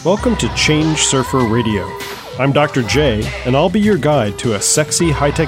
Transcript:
Welcome to Change Surfer Radio. I'm Dr. J, and I'll be your guide to a sexy high-tech